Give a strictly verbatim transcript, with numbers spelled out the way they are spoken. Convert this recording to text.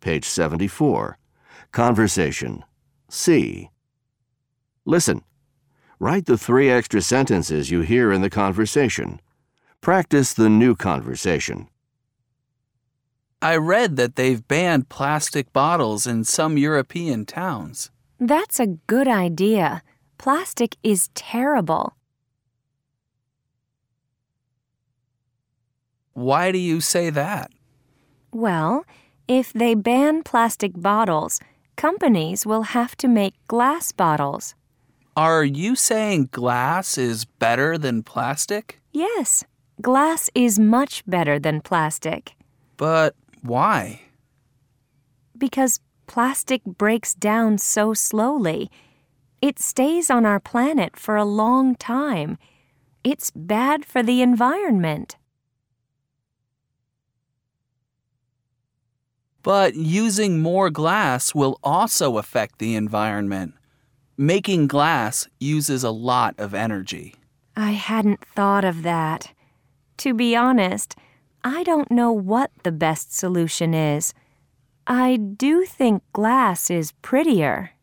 page seventy-four. Conversation, C. Listen. Write the three extra sentences you hear in the conversation. Practice the new conversation. I read that they've banned plastic bottles in some European towns. That's a good idea. Plastic is terrible. Why do you say that? Well, if they ban plastic bottles, companies will have to make glass bottles. Are you saying glass is better than plastic? Yes, glass is much better than plastic. But why? Because plastic breaks down so slowly. It stays on our planet for a long time. It's bad for the environment. But using more glass will also affect the environment. Making glass uses a lot of energy. I hadn't thought of that. To be honest, I don't know what the best solution is. I do think glass is prettier.